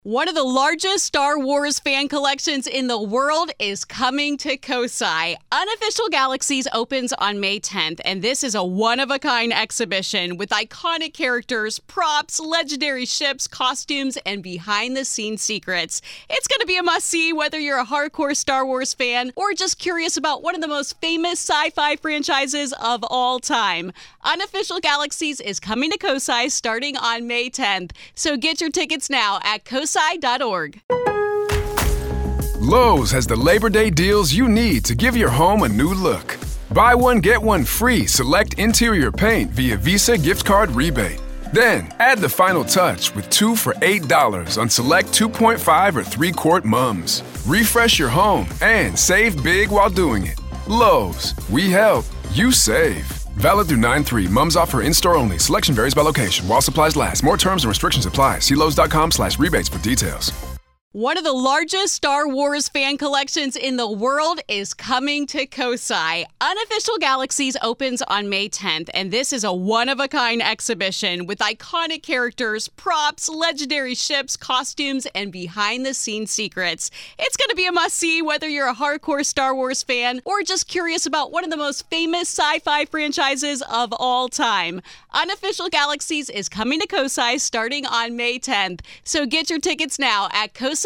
One of the largest Star Wars fan collections in the world is coming to Kosai. Unofficial Galaxies opens on May 10th, and this is a one-of-a-kind exhibition with iconic characters, props, legendary ships, costumes, and behind-the-scenes secrets. It's going to be a must-see whether you're a hardcore Star Wars fan or just curious about one of the most famous sci-fi franchises of all time. Unofficial Galaxies is coming to Kosai starting on May 10th, so get your tickets now at kosai.org. Lowe's has the Labor Day deals you need to give your home a new look. Buy one, get one free select interior paint via Visa gift card rebate. Then, add the final touch with 2 for $8 on select 2.5 or 3-quart mums. Refresh your home and save big while doing it. Lowe's, we help, you save. Valid through 9/3. Mums offer in-store only. Selection varies by location. While supplies last. More terms and restrictions apply. See Lowes.com/rebates for details. One of the largest Star Wars fan collections in the world is coming to Kosai. Unofficial Galaxies opens on May 10th, and this is a one-of-a-kind exhibition with iconic characters, props, legendary ships, costumes, and behind-the-scenes secrets. It's going to be a must-see whether you're a hardcore Star Wars fan or just curious about one of the most famous sci-fi franchises of all time. Unofficial Galaxies is coming to Kosai starting on May 10th, so get your tickets now at kosai.org.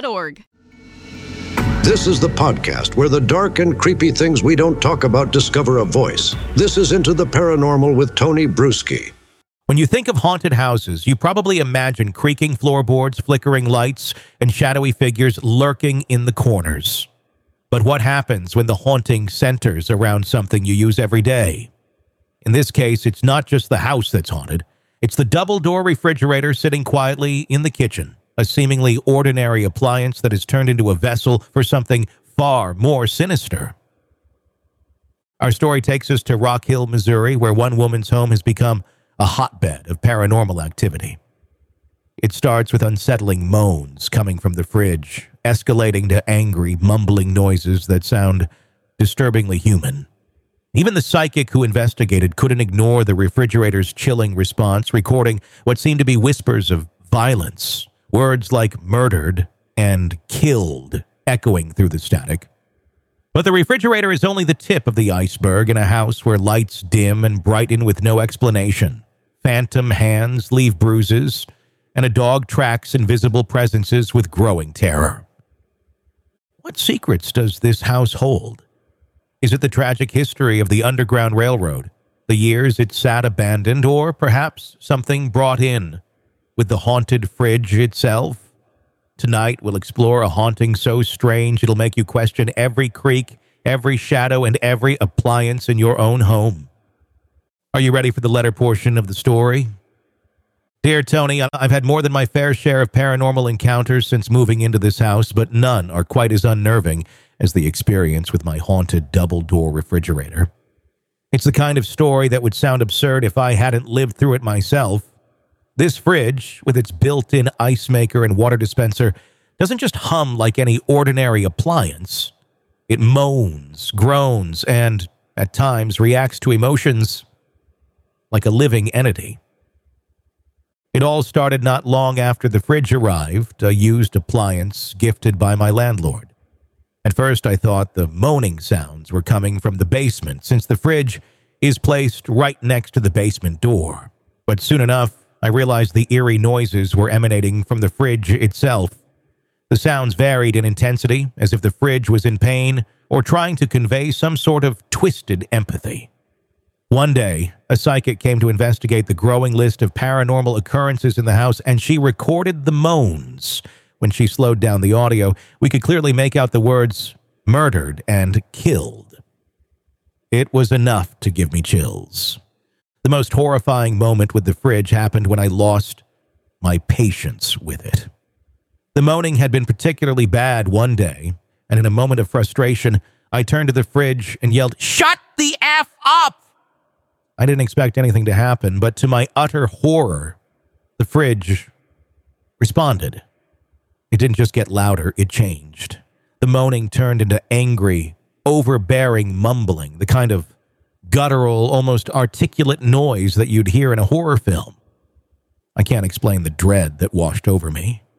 This is the podcast where the dark and creepy things we don't talk about discover a voice. This is Into the Paranormal with Tony Bruschi. When you think of haunted houses, you probably imagine creaking floorboards, flickering lights, and shadowy figures lurking in the corners. But what happens when the haunting centers around something you use every day? In this case, it's not just the house that's haunted. It's the double-door refrigerator sitting quietly in the kitchen. A seemingly ordinary appliance that has turned into a vessel for something far more sinister. Our story takes us to Rock Hill, Missouri, where one woman's home has become a hotbed of paranormal activity. It starts with unsettling moans coming from the fridge, escalating to angry, mumbling noises that sound disturbingly human. Even the psychic who investigated couldn't ignore the refrigerator's chilling response, recording what seemed to be whispers of violence. Words like murdered and killed echoing through the static. But the refrigerator is only the tip of the iceberg in a house where lights dim and brighten with no explanation. Phantom hands leave bruises, and a dog tracks invisible presences with growing terror. What secrets does this house hold? Is it the tragic history of the Underground Railroad, the years it sat abandoned, or perhaps something brought in with the haunted fridge itself? Tonight, we'll explore a haunting so strange it'll make you question every creak, every shadow, and every appliance in your own home. Are you ready for the letter portion of the story? Dear Tony, I've had more than my fair share of paranormal encounters since moving into this house, but none are quite as unnerving as the experience with my haunted double-door refrigerator. It's the kind of story that would sound absurd if I hadn't lived through it myself. This fridge, with its built-in ice maker and water dispenser, doesn't just hum like any ordinary appliance. It moans, groans, and, at times, reacts to emotions like a living entity. It all started not long after the fridge arrived, a used appliance gifted by my landlord. At first, I thought the moaning sounds were coming from the basement, since the fridge is placed right next to the basement door. But soon enough, I realized the eerie noises were emanating from the fridge itself. The sounds varied in intensity, as if the fridge was in pain or trying to convey some sort of twisted empathy. One day, a psychic came to investigate the growing list of paranormal occurrences in the house, and she recorded the moans. When she slowed down the audio, we could clearly make out the words murdered and killed. It was enough to give me chills. The most horrifying moment with the fridge happened when I lost my patience with it. The moaning had been particularly bad one day, and in a moment of frustration, I turned to the fridge and yelled, "Shut the F up!" I didn't expect anything to happen, but to my utter horror, the fridge responded. It didn't just get louder, it changed. The moaning turned into angry, overbearing mumbling, the kind of guttural, almost articulate noise that you'd hear in a horror film. I can't explain the dread that washed over me.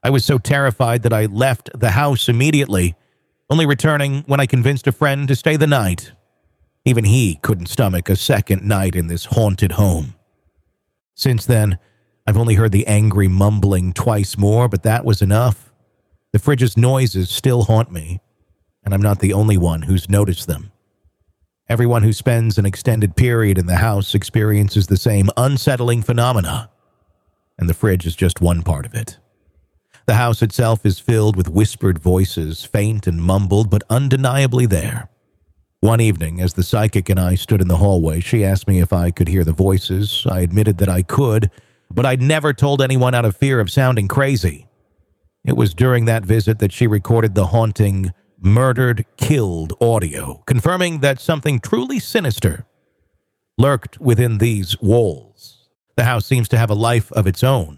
I was so terrified that I left the house immediately, only returning when I convinced a friend to stay the night. Even he couldn't stomach a second night in this haunted home. Since then, I've only heard the angry mumbling twice more, but that was enough. The fridge's noises still haunt me, and I'm not the only one who's noticed them. Everyone who spends an extended period in the house experiences the same unsettling phenomena, and the fridge is just one part of it. The house itself is filled with whispered voices, faint and mumbled, but undeniably there. One evening, as the psychic and I stood in the hallway, she asked me if I could hear the voices. I admitted that I could, but I'd never told anyone out of fear of sounding crazy. It was during that visit that she recorded the haunting, murdered, killed audio, confirming that something truly sinister lurked within these walls. The house seems to have a life of its own.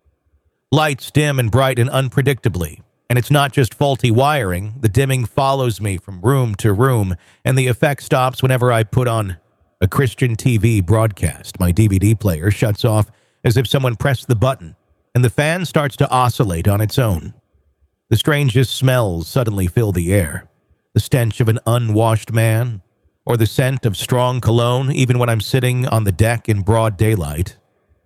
Lights dim and brighten unpredictably, and it's not just faulty wiring. The dimming follows me from room to room, and the effect stops whenever I put on a Christian TV broadcast. My DVD player shuts off as if someone pressed the button, and the fan starts to oscillate on its own. The strangest smells suddenly fill the air. The stench of an unwashed man, or the scent of strong cologne, even when I'm sitting on the deck in broad daylight.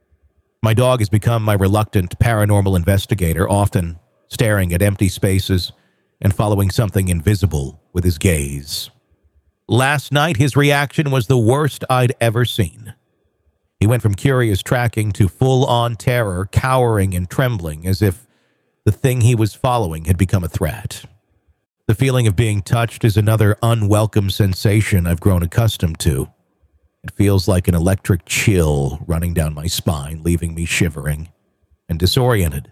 My dog has become my reluctant paranormal investigator, often staring at empty spaces and following something invisible with his gaze. Last night, his reaction was the worst I'd ever seen. He went from curious tracking to full-on terror, cowering and trembling as if the thing he was following had become a threat. The feeling of being touched is another unwelcome sensation I've grown accustomed to. It feels like an electric chill running down my spine, leaving me shivering and disoriented.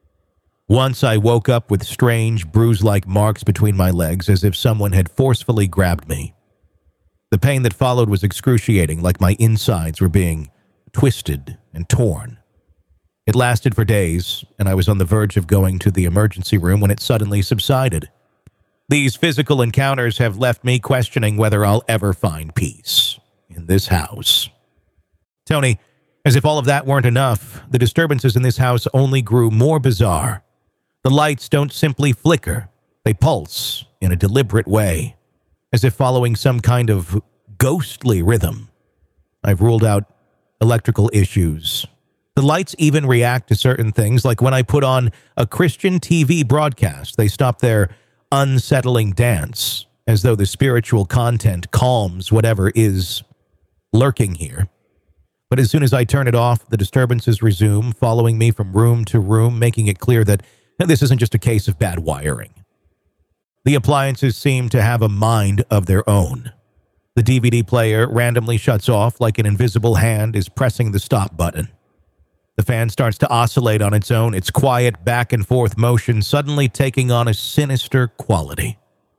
Once I woke up with strange, bruise-like marks between my legs as if someone had forcefully grabbed me. The pain that followed was excruciating, like my insides were being twisted and torn. It lasted for days, and I was on the verge of going to the emergency room when it suddenly subsided. These physical encounters have left me questioning whether I'll ever find peace in this house. Tony, as if all of that weren't enough, the disturbances in this house only grew more bizarre. The lights don't simply flicker, they pulse in a deliberate way, as if following some kind of ghostly rhythm. I've ruled out electrical issues. The lights even react to certain things, like when I put on a Christian TV broadcast, they stop their unsettling dance, as though the spiritual content calms whatever is lurking here. But as soon as I turn it off, the disturbances resume, following me from room to room, making it clear that this isn't just a case of bad wiring. The appliances seem to have a mind of their own. The DVD player randomly shuts off like an invisible hand is pressing the stop button. The fan starts to oscillate on its own, its quiet back and forth motion suddenly taking on a sinister quality.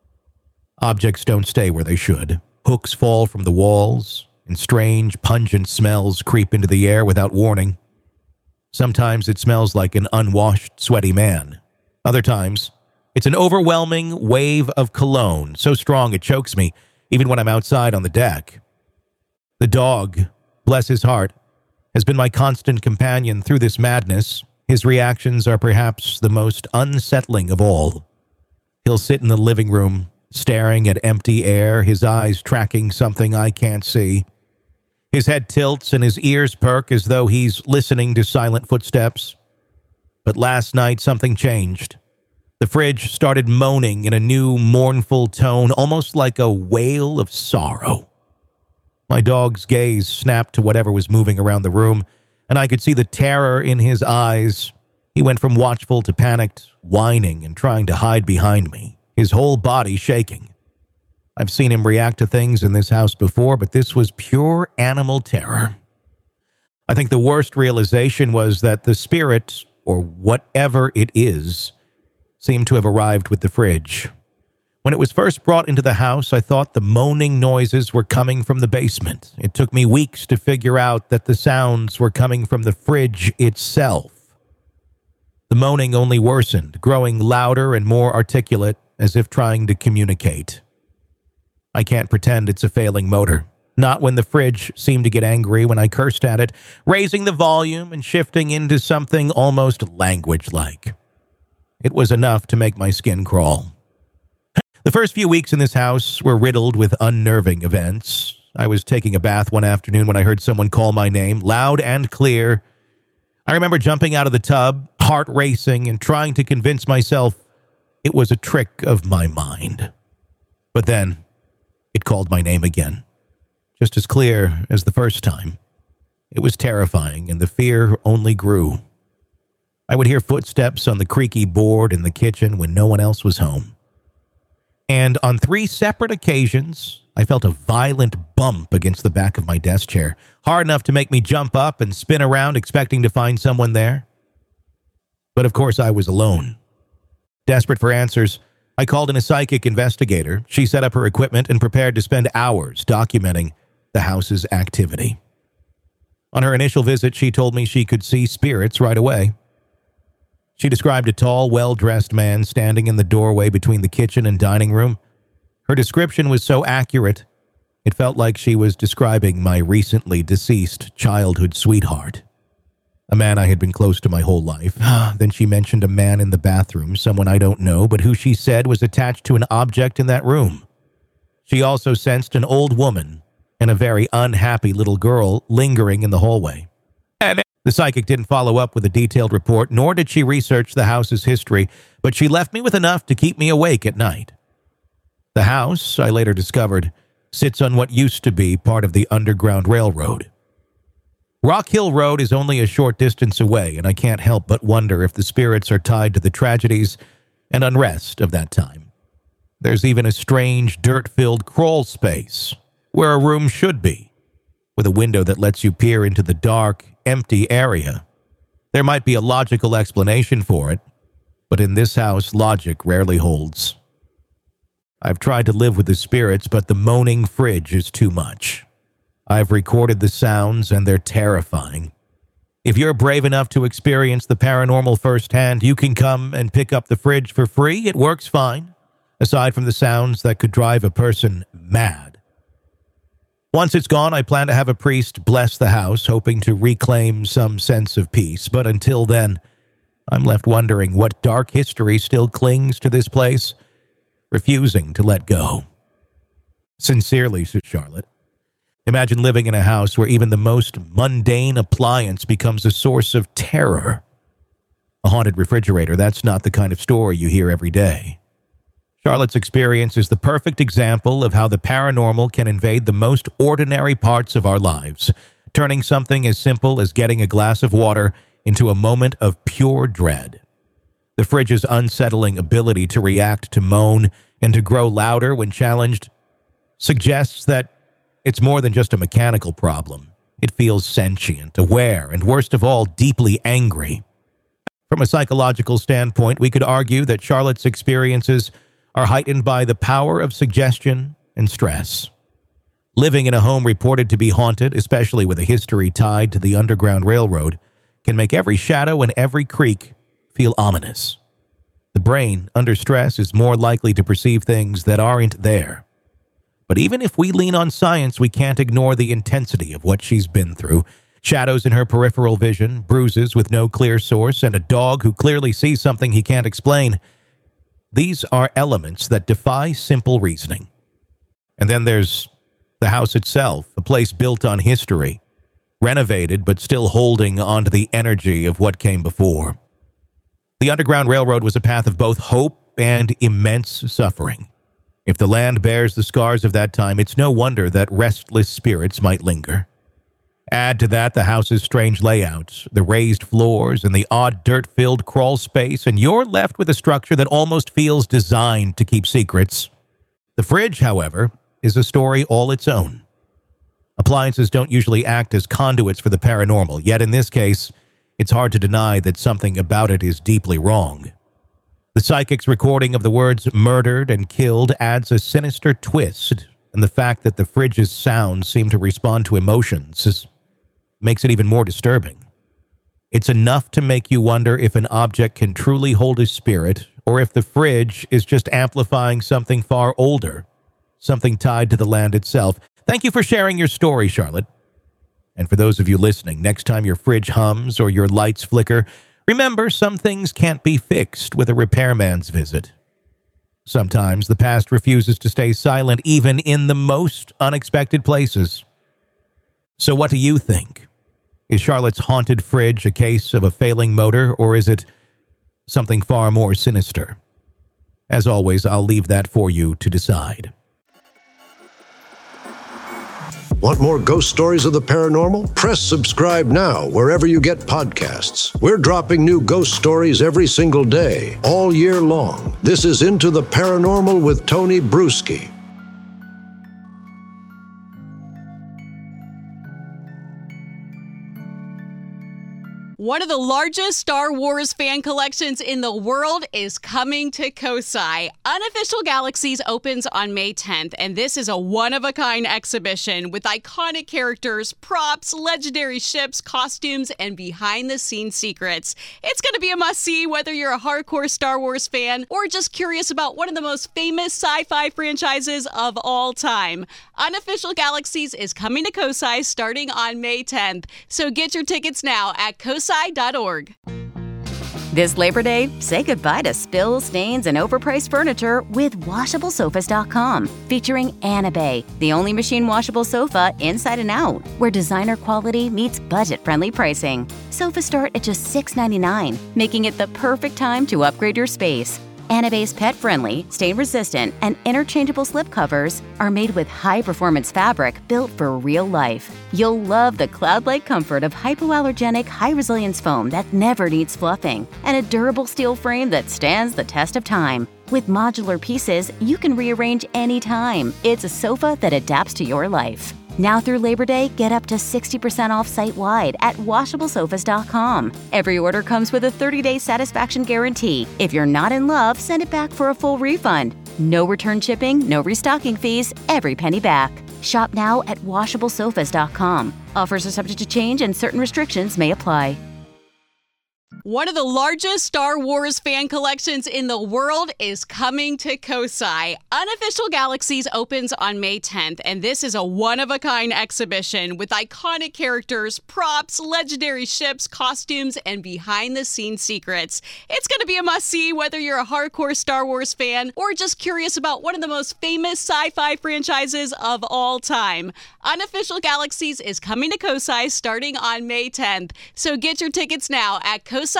Objects don't stay where they should. Hooks fall from the walls, and strange, pungent smells creep into the air without warning. Sometimes it smells like an unwashed, sweaty man. Other times, it's an overwhelming wave of cologne, so strong it chokes me, even when I'm outside on the deck. The dog, bless his heart, has been my constant companion through this madness. His reactions are perhaps the most unsettling of all. He'll sit in the living room, staring at empty air, his eyes tracking something I can't see. His head tilts and his ears perk as though he's listening to silent footsteps. But last night something changed. The fridge started moaning in a new, mournful tone, almost like a wail of sorrow. My dog's gaze snapped to whatever was moving around the room, and I could see the terror in his eyes. He went from watchful to panicked, whining and trying to hide behind me, his whole body shaking. I've seen him react to things in this house before, but this was pure animal terror. I think the worst realization was that the spirit, or whatever it is, seemed to have arrived with the fridge. When it was first brought into the house, I thought the moaning noises were coming from the basement. It took me weeks to figure out that the sounds were coming from the fridge itself. The moaning only worsened, growing louder and more articulate, as if trying to communicate. I can't pretend it's a failing motor. Not when the fridge seemed to get angry when I cursed at it, raising the volume and shifting into something almost language-like. it was enough to make my skin crawl. The first few weeks in this house were riddled with unnerving events. I was taking a bath one afternoon when I heard someone call my name, loud and clear. I remember jumping out of the tub, heart racing, and trying to convince myself it was a trick of my mind. But then, it called my name again, just as clear as the first time. It was terrifying, and the fear only grew. I would hear footsteps on the creaky board in the kitchen when no one else was home. And on 3 separate occasions, I felt a violent bump against the back of my desk chair, hard enough to make me jump up and spin around expecting to find someone there. But of course I was alone. Desperate for answers, I called in a psychic investigator. She set up her equipment and prepared to spend hours documenting the house's activity. On her initial visit, she told me she could see spirits right away. She described a tall, well-dressed man standing in the doorway between the kitchen and dining room. Her description was so accurate, it felt like she was describing my recently deceased childhood sweetheart. A man I had been close to my whole life. Then she mentioned a man in the bathroom, someone I don't know, but who she said was attached to an object in that room. She also sensed an old woman and a very unhappy little girl lingering in the hallway. The psychic didn't follow up with a detailed report, nor did she research the house's history, but she left me with enough to keep me awake at night. The house, I later discovered, sits on what used to be part of the Underground Railroad. Rock Hill Road is only a short distance away, and I can't help but wonder if the spirits are tied to the tragedies and unrest of that time. There's even a strange, dirt-filled crawl space, where a room should be, with a window that lets you peer into the dark, empty area. There might be a logical explanation for it, but in this house, logic rarely holds. I've tried to live with the spirits, but the moaning fridge is too much. I've recorded the sounds, and they're terrifying. If you're brave enough to experience the paranormal firsthand, you can come and pick up the fridge for free. It works fine, aside from the sounds that could drive a person mad. Once it's gone, I plan to have a priest bless the house, hoping to reclaim some sense of peace. But until then, I'm left wondering what dark history still clings to this place, refusing to let go. Sincerely, said Charlotte. Imagine living in a house where even the most mundane appliance becomes a source of terror. A haunted refrigerator, that's not the kind of story you hear every day. Charlotte's experience is the perfect example of how the paranormal can invade the most ordinary parts of our lives, turning something as simple as getting a glass of water into a moment of pure dread. The fridge's unsettling ability to react, to moan, and to grow louder when challenged suggests that it's more than just a mechanical problem. It feels sentient, aware, and worst of all, deeply angry. From a psychological standpoint, we could argue that Charlotte's experiences are heightened by the power of suggestion and stress. Living in a home reported to be haunted, especially with a history tied to the Underground Railroad, can make every shadow and every creak feel ominous. The brain, under stress, is more likely to perceive things that aren't there. But even if we lean on science, we can't ignore the intensity of what she's been through. Shadows in her peripheral vision, bruises with no clear source, and a dog who clearly sees something he can't explain. These are elements that defy simple reasoning. And then there's the house itself, a place built on history, renovated but still holding onto the energy of what came before. The Underground Railroad was a path of both hope and immense suffering. If the land bears the scars of that time, it's no wonder that restless spirits might linger. Add to that the house's strange layout, the raised floors, and the odd dirt-filled crawl space, and you're left with a structure that almost feels designed to keep secrets. The fridge, however, is a story all its own. Appliances don't usually act as conduits for the paranormal, yet in this case, it's hard to deny that something about it is deeply wrong. The psychic's recording of the words murdered and killed adds a sinister twist, and the fact that the fridge's sounds seem to respond to emotions makes it even more disturbing. It's enough to make you wonder if an object can truly hold a spirit, or if the fridge is just amplifying something far older, something tied to the land itself. Thank you for sharing your story, Charlotte. And for those of you listening, next time your fridge hums or your lights flicker, Remember, some things can't be fixed with a repairman's visit. Sometimes the past refuses to stay silent even in the most unexpected places. So what do you think? Is Charlotte's haunted fridge a case of a failing motor, or is it something far more sinister? As always, I'll leave that for you to decide. Want more ghost stories of the paranormal? Press subscribe now wherever you get podcasts. We're dropping new ghost stories every single day, all year long. This is Into the Paranormal with Tony Bruschi. One of the largest Star Wars fan collections in the world is coming to Kosai. Unofficial Galaxies opens on May 10th, and this is a one-of-a-kind exhibition with iconic characters, props, legendary ships, costumes, and behind-the-scenes secrets. It's going to be a must-see whether you're a hardcore Star Wars fan or just curious about one of the most famous sci-fi franchises of all time. Unofficial Galaxies is coming to Kosai starting on May 10th, so get your tickets now at kosai.org. This Labor Day, say goodbye to spills, stains, and overpriced furniture with WashableSofas.com, featuring Anabay, the only machine washable sofa inside and out, where designer quality meets budget-friendly pricing. Sofas start at just $6.99, making it the perfect time to upgrade your space. Anabay's pet-friendly, stain-resistant, and interchangeable slipcovers are made with high-performance fabric built for real life. You'll love the cloud-like comfort of hypoallergenic, high-resilience foam that never needs fluffing, and a durable steel frame that stands the test of time. With modular pieces, you can rearrange anytime. It's a sofa that adapts to your life. Now through Labor Day, get up to 60% off site-wide at WashableSofas.com. Every order comes with a 30-day satisfaction guarantee. If you're not in love, send it back for a full refund. No return shipping, no restocking fees, every penny back. Shop now at WashableSofas.com. Offers are subject to change and certain restrictions may apply. One of the largest Star Wars fan collections in the world is coming to Kosai. Unofficial Galaxies opens on May 10th, and this is a one-of-a-kind exhibition with iconic characters, props, legendary ships, costumes, and behind-the-scenes secrets. It's going to be a must-see whether you're a hardcore Star Wars fan or just curious about one of the most famous sci-fi franchises of all time. Unofficial Galaxies is coming to Kosai starting on May 10th, so get your tickets now at kosai.org.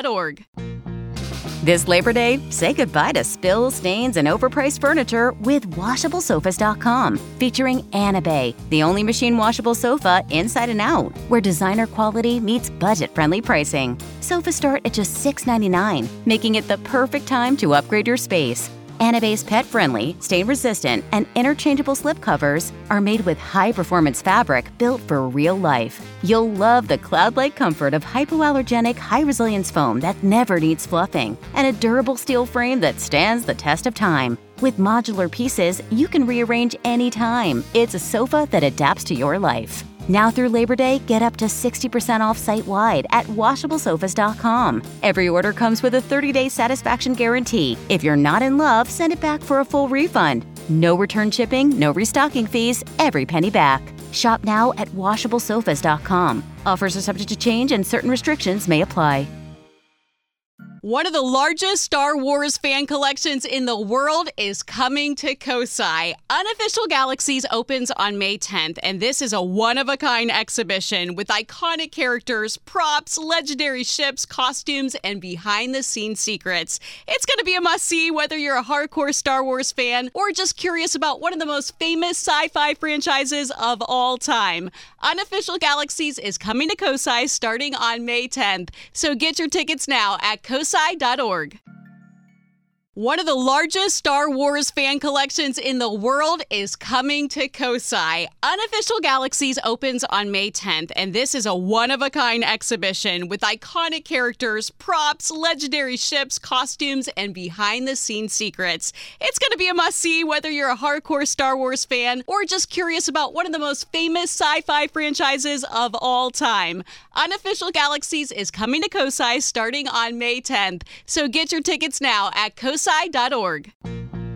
This Labor Day, say goodbye to spills, stains, and overpriced furniture with WashableSofas.com, featuring Anabay, the only machine washable sofa inside and out, where designer quality meets budget-friendly pricing. Sofas start at just $6.99, making it the perfect time to upgrade your space. Anabay's pet-friendly, stain-resistant, and interchangeable slipcovers are made with high-performance fabric built for real life. You'll love the cloud-like comfort of hypoallergenic, high-resilience foam that never needs fluffing, and a durable steel frame that stands the test of time. With modular pieces, you can rearrange anytime. It's a sofa that adapts to your life. Now through Labor Day, get up to 60% off site-wide at WashableSofas.com. Every order comes with a 30-day satisfaction guarantee. If you're not in love, send it back for a full refund. No return shipping, no restocking fees, every penny back. Shop now at WashableSofas.com. Offers are subject to change and certain restrictions may apply. One of the largest Star Wars fan collections in the world is coming to Kosai. Unofficial Galaxies opens on May 10th, and this is a one-of-a-kind exhibition with iconic characters, props, legendary ships, costumes, and behind-the-scenes secrets. It's going to be a must-see whether you're a hardcore Star Wars fan or just curious about one of the most famous sci-fi franchises of all time. Unofficial Galaxies is coming to Kosai starting on May 10th, so get your tickets now at kosai.org. One of the largest Star Wars fan collections in the world is coming to Kosai. Unofficial Galaxies opens on May 10th, and this is a one-of-a-kind exhibition with iconic characters, props, legendary ships, costumes, and behind-the-scenes secrets. It's going to be a must-see whether you're a hardcore Star Wars fan or just curious about one of the most famous sci-fi franchises of all time. Unofficial Galaxies is coming to Kosai starting on May 10th, so get your tickets now at kosai.org.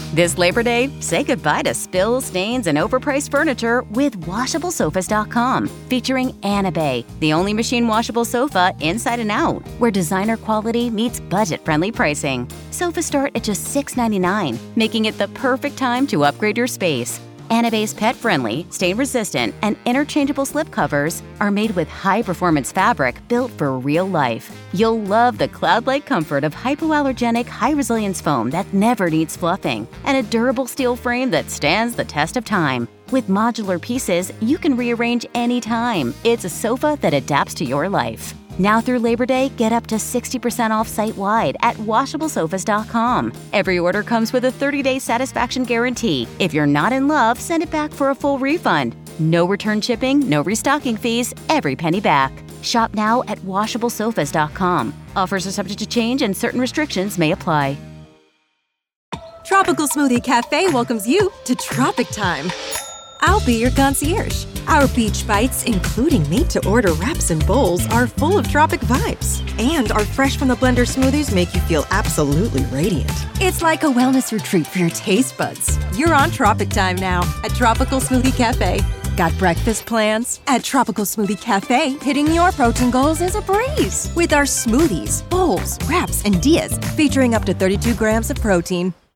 This Labor Day, say goodbye to spills, stains, and overpriced furniture with WashableSofas.com, featuring Anabay, the only machine washable sofa inside and out, where designer quality meets budget-friendly pricing. Sofas start at just $6.99, making it the perfect time to upgrade your space. Anabay's pet-friendly, stain-resistant, and interchangeable slipcovers are made with high-performance fabric built for real life. You'll love the cloud-like comfort of hypoallergenic, high-resilience foam that never needs fluffing, and a durable steel frame that stands the test of time. With modular pieces, you can rearrange anytime. It's a sofa that adapts to your life. Now through Labor Day, get up to 60% off site-wide at WashableSofas.com. Every order comes with a 30-day satisfaction guarantee. If you're not in love, send it back for a full refund. No return shipping, no restocking fees, every penny back. Shop now at WashableSofas.com. Offers are subject to change and certain restrictions may apply. Tropical Smoothie Cafe welcomes you to Tropic Time. I'll be your concierge. Our beach bites, including made-to-order wraps and bowls, are full of tropic vibes. And our fresh-from-the-blender smoothies make you feel absolutely radiant. It's like a wellness retreat for your taste buds. You're on Tropic Time now at Tropical Smoothie Cafe. Got breakfast plans? At Tropical Smoothie Cafe, hitting your protein goals is a breeze. With our smoothies, bowls, wraps, and dias featuring up to 32 grams of protein.